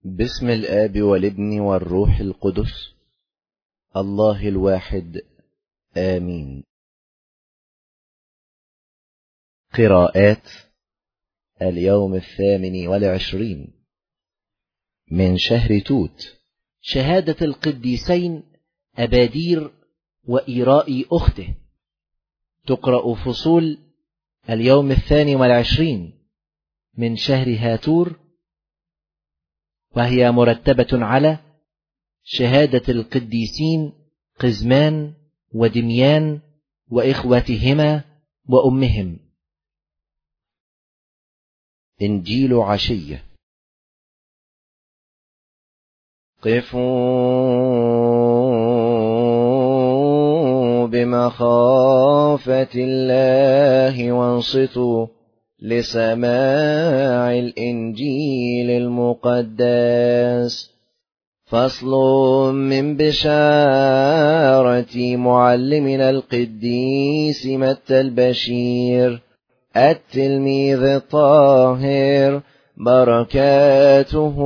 باسم الآب والابن والروح القدس الله الواحد آمين. قراءات اليوم 28 من شهر توت. شهادة القديسين أبادير وإيراء أخته. تقرأ فصول اليوم 22 من شهر هاتور، وهي مرتبة على شهادة القديسين قزمان ودميان وإخوتهما وأمهم. إنجيل عشية. قفوا بمخافة الله وانصتوا لسماع الإنجيل المقدس. فصل من بشارة معلمنا القديس متى البشير التلميذ الطاهر، بركاته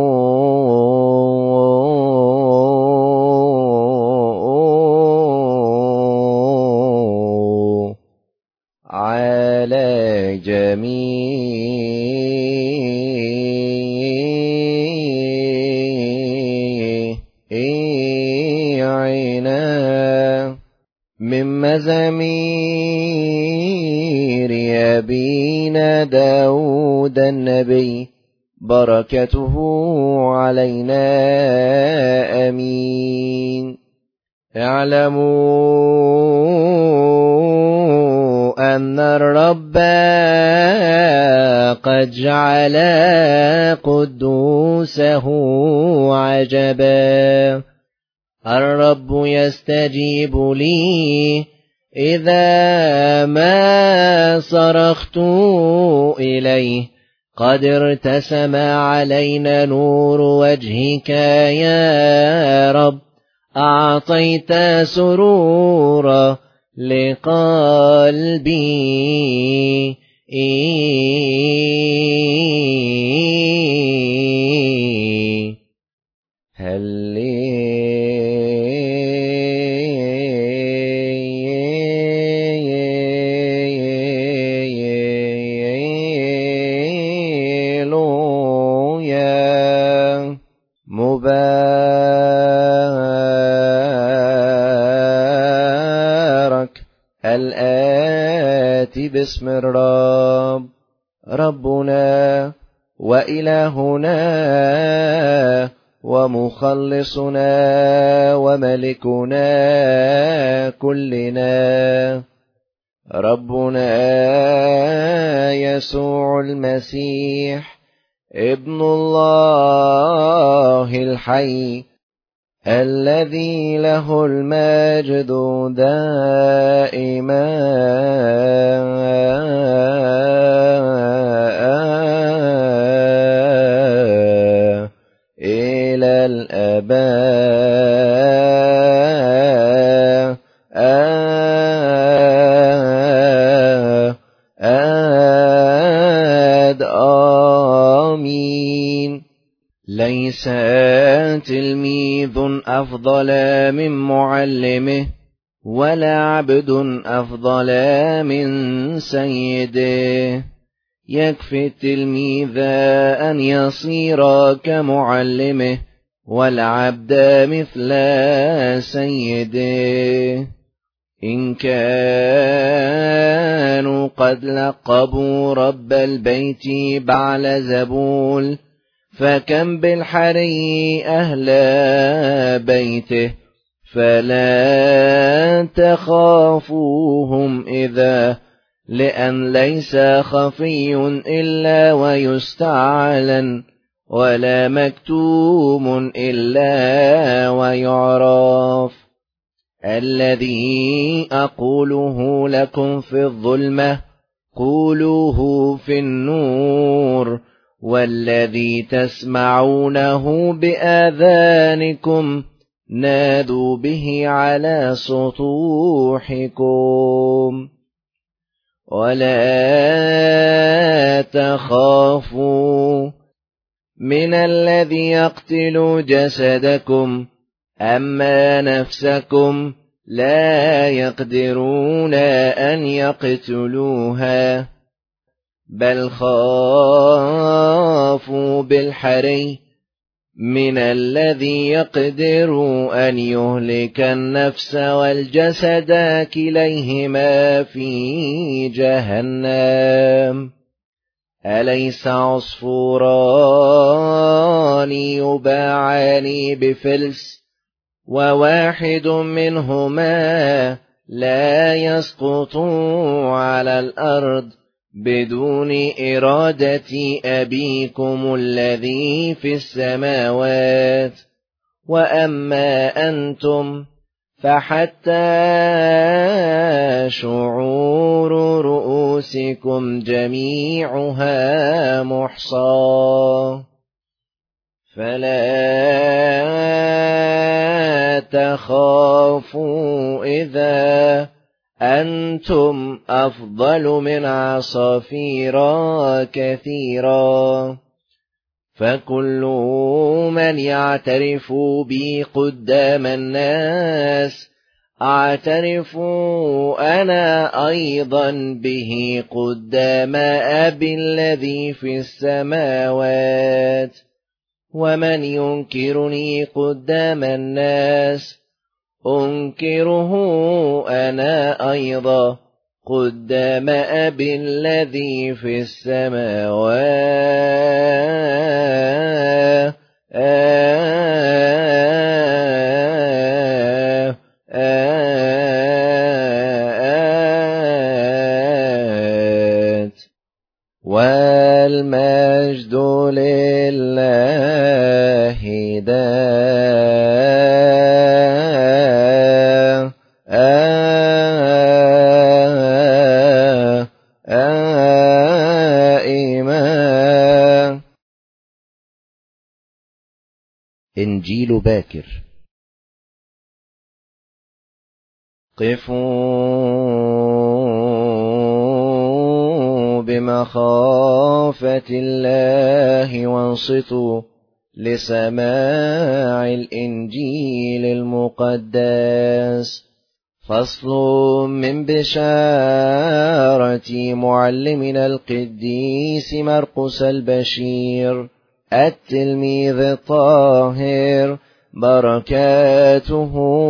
على جميعنا. من مزامير أبينا داود النبي، بركته علينا آمين. اعلموا أن الرب قد جعل قدوسه عجبا. الرب يستجيب لي إذا ما صرخت إليه. قد ارتسم علينا نور وجهك يا رب، أعطيت سرورا لقلبي. مبارك الآتي باسم الرب، ربنا وإلهنا ومخلصنا وملكنا كلنا، ربنا يسوع المسيح ابن الله الحي، الذي له المجد دائما إلى الأبد. آمين. ليس تلميذ أفضل من معلمه، ولا عبد أفضل من سيده. يكفي التلميذ أن يصير كمعلمه، والعبد مثل سيده. إن كانوا قد لقبوا رب البيت بعلزبول، فكم بالحري أهل بيته. فلا تخافوهم إذا، لأن ليس خفي إلا ويستعلن، ولا مكتوم إلا ويعرف. الذي أقوله لكم في الظلمة قولوه في النور، والذي تسمعونه بآذانكم نادوا به على سطوحكم. ولا تخافوا، من الذي يقتل جسدكم، أما نفسكم لا يقدرون أن يقتلوها، بل خافوا بالحري من الذي يقدر أن يهلك النفس والجسد كليهما في جهنم. أليس عصفوران يباعان بفلس، وواحد منهما لا يسقط على الأرض بدون إرادة أبيكم الذي في السماوات؟ وأما أنتم فحتى شعور رؤوسكم جميعها محصى. فلا تخافوا إذا أنتم أفضل من عصافير كثيرا، فكل من يعترف بي قدام الناس أعترف أنا أيضا به قدام أبي الذي في السماوات. ومن ينكرني قدام الناس أنكره أنا أيضا قدام أبي الذي في السماوات. والمجد لله دائما. إنجيل باكر. قفوا بمخافة الله وانصتوا لسماع الإنجيل المقدس. فصل من بشارة معلمنا القديس مرقس البشير التلميذ الطاهر، بركاته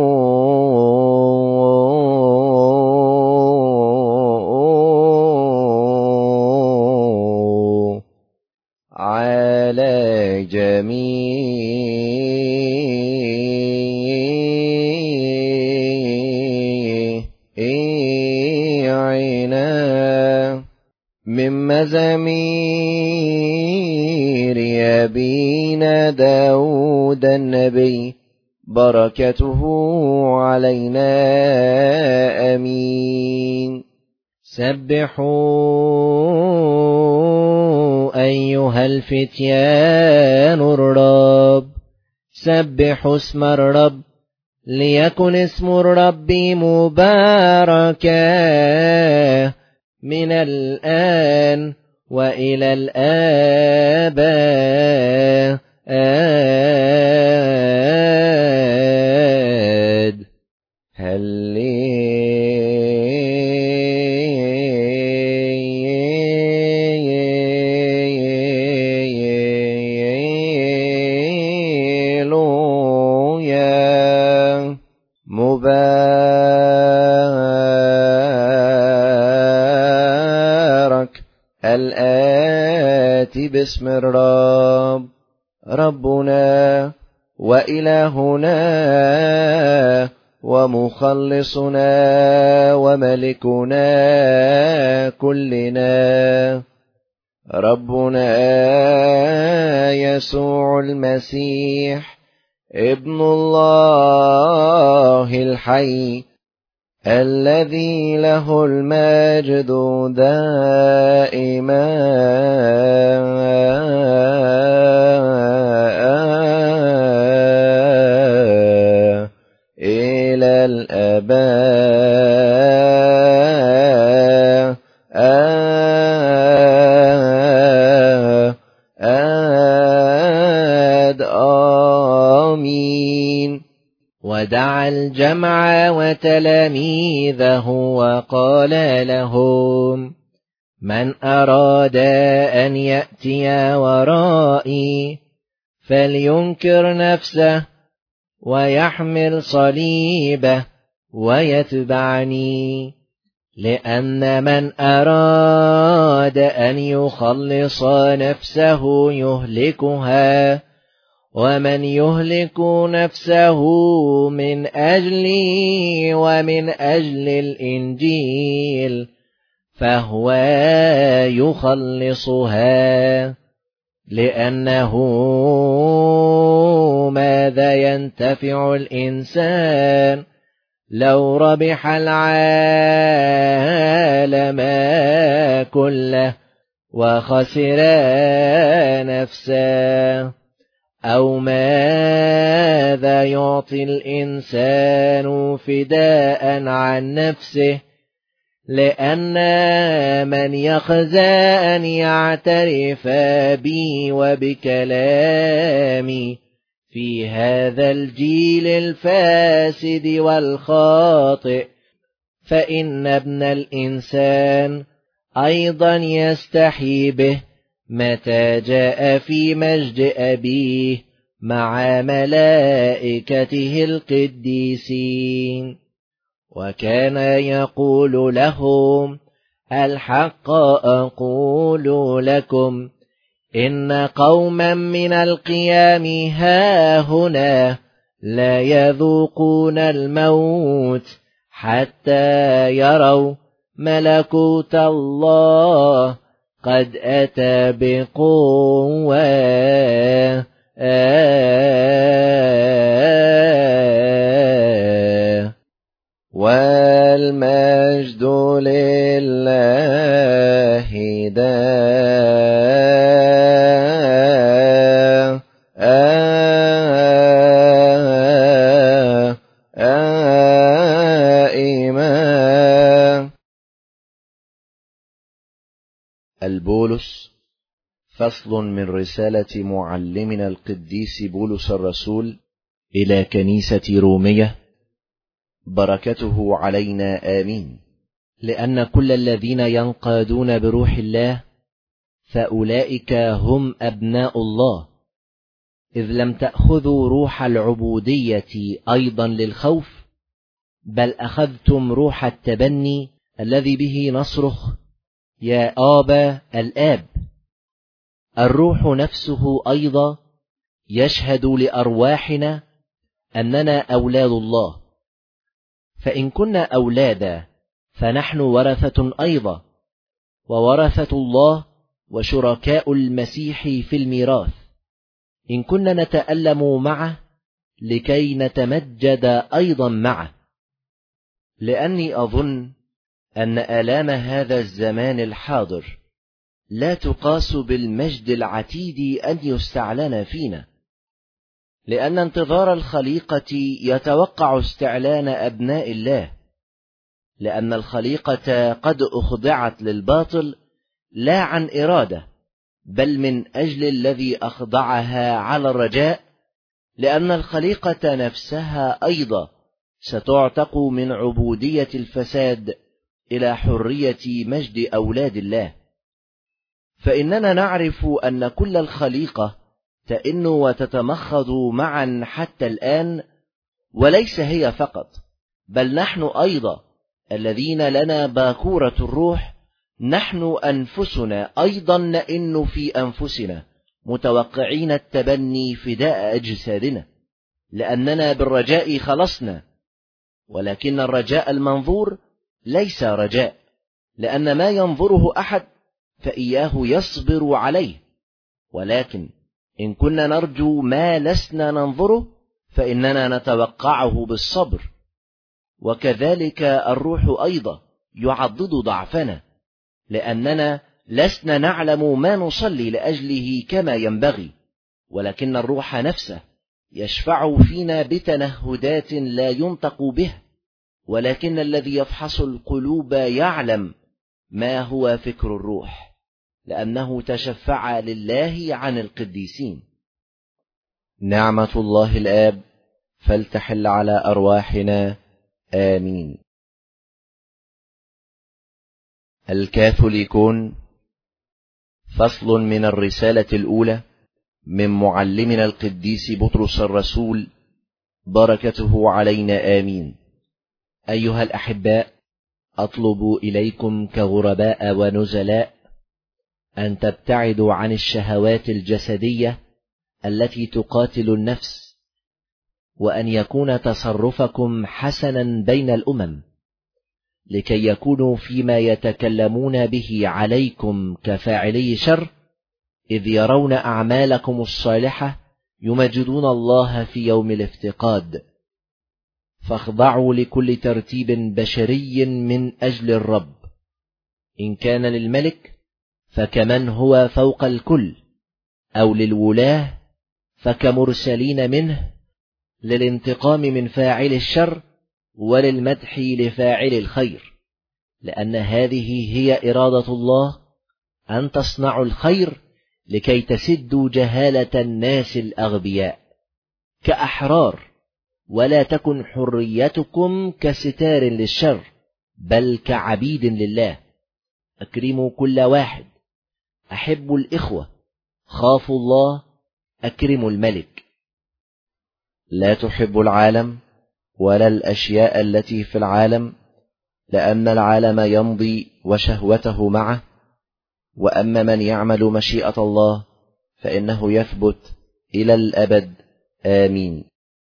على جميعنا. من مزامير أبينا داود النبي، بركته علينا آمين. سبحوا أيها الفتيان الرب، سبحوا اسم الرب، ليكن اسم الرب مباركا من الآن وإلى الآباد. هللويا. مبارك الآتي باسم الرب، ربنا وإلهنا ومخلصنا وملكنا كلنا، ربنا يسوع المسيح ابن الله الحي، الذي له المجد دائما إلى الآباد. ودعا الجمع وتلاميذه وقال لهم: من أراد أن يأتي ورائي فلينكر نفسه ويحمل صليبه ويتبعني. لأن من أراد أن يخلص نفسه يهلكها، ومن يهلك نفسه من أجلي ومن أجل الإنجيل فهو يخلصها. لأنه ماذا ينتفع الإنسان لو ربح العالم كله وخسر نفسه؟ أو ماذا يعطي الإنسان فداء عن نفسه؟ لأن من يخزى أن يعترف بي وبكلامي في هذا الجيل الفاسد والخاطئ، فإن ابن الإنسان أيضا يستحي به متى جاء في مجد أبيه مع ملائكته القديسين. وكان يقول لهم: الحق أقول لكم إن قوما من القيام هاهنا لا يذوقون الموت حتى يروا ملكوت الله قد أتى بقوة. والمجد لله دائما. البولس، فصل من رسالة معلمنا القديس بولس الرسول إلى كنيسة رومية، بركته علينا آمين. لأن كل الذين ينقادون بروح الله فأولئك هم أبناء الله، إذ لم تأخذوا روح العبودية أيضا للخوف، بل أخذتم روح التبني الذي به نصرخ: يا آبا الآب. الروح نفسه أيضا يشهد لأرواحنا أننا أولاد الله. فإن كنا أولادا فنحن ورثة أيضا، وورثة الله وشركاء المسيح في الميراث، إن كنا نتألم معه لكي نتمجد أيضا معه. لأني أظن أن آلام هذا الزمان الحاضر لا تقاس بالمجد العتيد أن يستعلن فينا، لأن انتظار الخليقة يتوقع استعلان أبناء الله، لأن الخليقة قد أخضعت للباطل لا عن إرادة، بل من أجل الذي أخضعها على الرجاء، لأن الخليقة نفسها أيضا ستعتق من عبودية الفساد إلى حرية مجد أولاد الله. فإننا نعرف أن كل الخليقة تئن وتتمخض معا حتى الآن، وليس هي فقط، بل نحن أيضا الذين لنا باكورة الروح، نحن أنفسنا أيضا نئن في أنفسنا متوقعين التبني فداء أجسادنا، لأننا بالرجاء خلصنا. ولكن الرجاء المنظور ليس رجاء، لأن ما ينظره أحد فإياه يصبر عليه. ولكن إن كنا نرجو ما لسنا ننظره فإننا نتوقعه بالصبر. وكذلك الروح أيضا يعضد ضعفنا، لأننا لسنا نعلم ما نصلي لأجله كما ينبغي، ولكن الروح نفسه يشفع فينا بتنهدات لا ينطق به. ولكن الذي يفحص القلوب يعلم ما هو فكر الروح، لأنه تشفع لله عن القديسين. نعمة الله الآب فلتحل على أرواحنا آمين. الكاثوليكون، فصل من الرسالة الأولى من معلمنا القديس بطرس الرسول، بركته علينا آمين. أيها الأحباء، أطلب إليكم كغرباء ونزلاء أن تبتعدوا عن الشهوات الجسدية التي تقاتل النفس، وأن يكون تصرفكم حسنا بين الأمم، لكي يكونوا فيما يتكلمون به عليكم كفاعلي شر، إذ يرون أعمالكم الصالحة يمجدون الله في يوم الافتقاد. فاخضعوا لكل ترتيب بشري من أجل الرب، إن كان للملك فكمن هو فوق الكل، أو للولاة فكمرسلين منه، للانتقام من فاعل الشر وللمدح لفاعل الخير، لأن هذه هي إرادة الله، أن تصنعوا الخير لكي تسدوا جهالة الناس الأغبياء كأحرار، ولا تكن حريتكم كستار للشر، بل كعبيد لله. أكرموا كل واحد، أحبوا الإخوة، خافوا الله، أكرموا الملك. لا تحب العالم ولا الأشياء التي في العالم، لأن العالم يمضي وشهوته معه، وأما من يعمل مشيئة الله فإنه يثبت إلى الأبد آمين.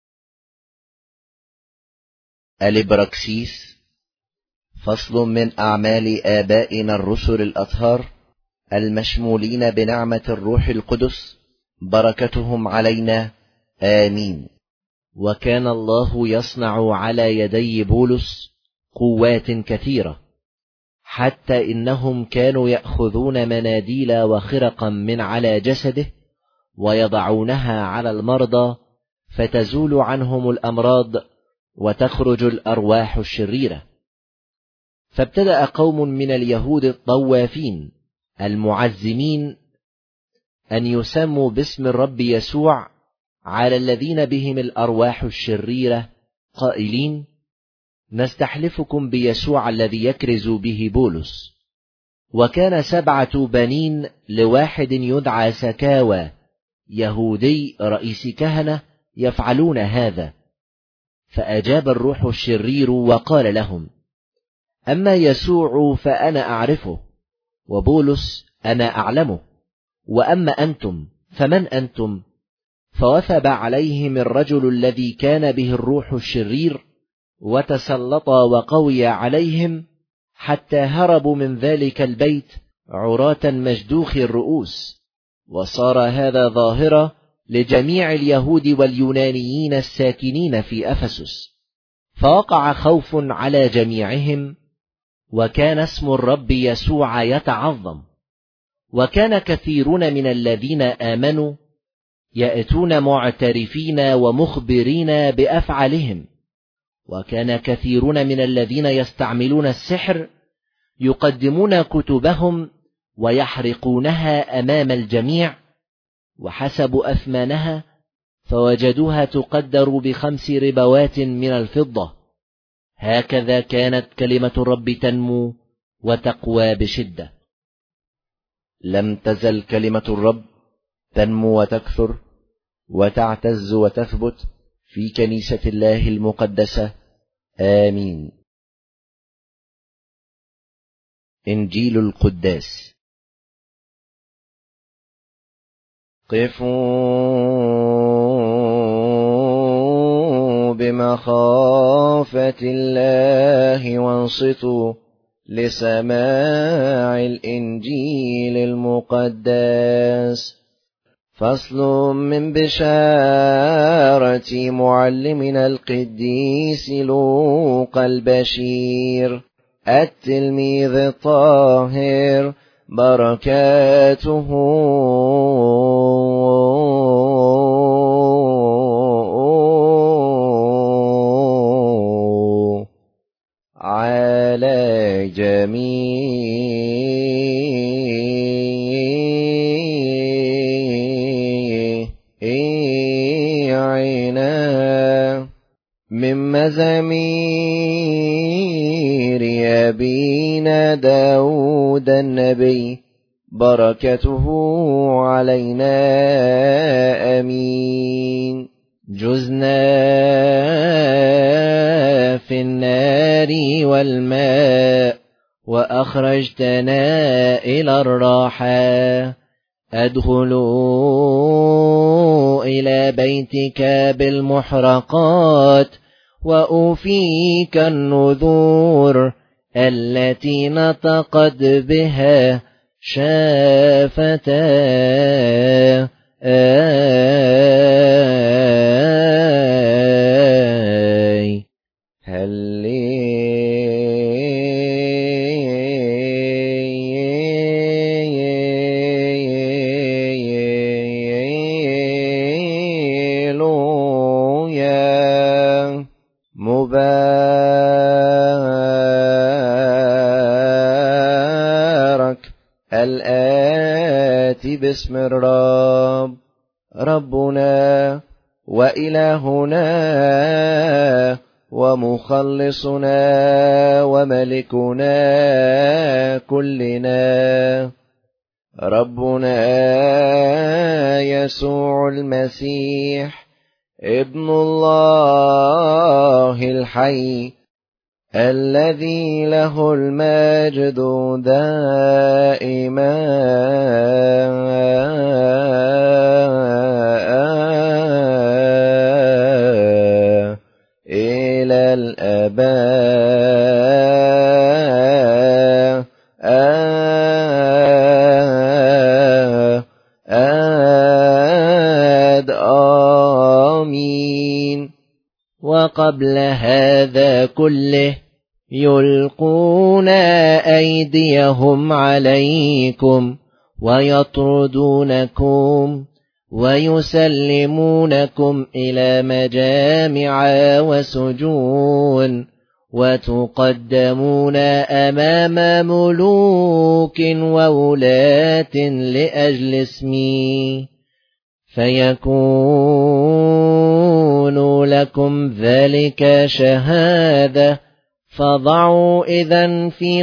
الإبراكسيس، فصل من أعمال آبائنا الرسل الأطهار المشمولين بنعمة الروح القدس، بركتهم علينا آمين. وكان الله يصنع على يدي بولس قوات كثيرة، حتى إنهم كانوا يأخذون مناديل وخرقا من على جسده ويضعونها على المرضى، فتزول عنهم الأمراض وتخرج الأرواح الشريرة. فابتدأ قوم من اليهود الطوافين المعزمين أن يسموا باسم الرب يسوع على الذين بهم الأرواح الشريرة، قائلين: نستحلفكم بيسوع الذي يكرز به بولس. وكان 7 بنين لواحد يدعى سكاوى، يهودي رئيس كهنة، يفعلون هذا. فأجاب الروح الشرير وقال لهم: أما يسوع فأنا أعرفه، وبولس أنا أعلمه، وأما أنتم فمن أنتم؟ فوثب عليهم الرجل الذي كان به الروح الشرير، وتسلط وقوي عليهم، حتى هربوا من ذلك البيت عراة مجدوخ الرؤوس. وصار هذا ظاهرة لجميع اليهود واليونانيين الساكنين في أفسس، فوقع خوف على جميعهم، وكان اسم الرب يسوع يتعظم. وكان كثيرون من الذين آمنوا يأتون معترفين ومخبرين بأفعالهم، وكان كثيرون من الذين يستعملون السحر يقدمون كتبهم ويحرقونها أمام الجميع، وحسبوا أثمانها فوجدوها تقدر ب5 ربوات من الفضة. هكذا كانت كلمة الرب تنمو وتقوى بشدة. لم تزل كلمة الرب تنمو وتكثر وتعتز وتثبت في كنيسة الله المقدسة آمين. إنجيل القداس. قفوا بمخافة الله وانصتوا لسماع الإنجيل المقدس. فصل من بشارة معلمنا القديس لوقا البشير التلميذ الطاهر، بركاته على جميعنا مزامير أبينا داود النبي بركته علينا أمين. جزنا في النار والماء وأخرجتنا إلى الراحة. أدخلوا إلى بيتك بالمحرقات وأوفيك النذور التي نطقت بها شافتا. مبارك الآتي باسم الرب ربنا وإلهنا ومخلصنا وملكنا كلنا ربنا يسوع المسيح ابن الله الحي الذي له المجد دائما إلى الآباء آمين. وقبل هذا كله يلقون أيديهم عليكم ويطردونكم ويسلمونكم إلى مجامع وسجون وتقدمون أمام ملوك وولاة لأجل اسمي فيكون لكم ذلك شهادة. فضعوا إذن في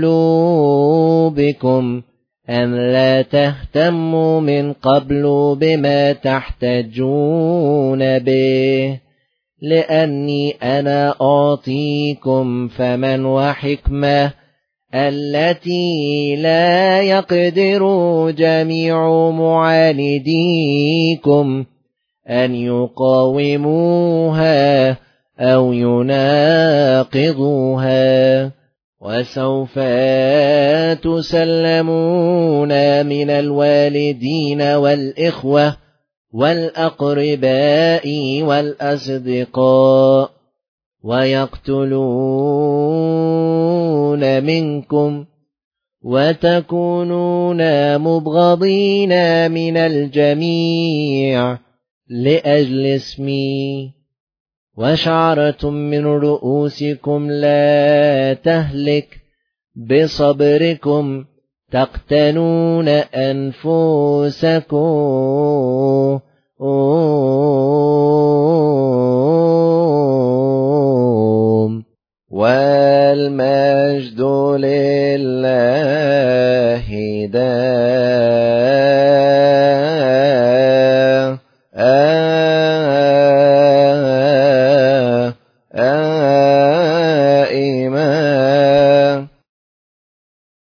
قلوبكم أن لا تهتموا من قبل بما تحتجون به، لأني أنا أعطيكم فمن وحكمة التي لا يقدر جميع معانديكم أن يقاوموها أو يناقضوها. وسوف تسلمون من الوالدين والإخوة والأقرباء والأصدقاء ويقتلون منكم وتكونون مبغضين من الجميع لأجل اسمي. وشعرة من رؤوسكم لا تهلك، بصبركم تقتنون أنفسكم. والمجد لله دائما.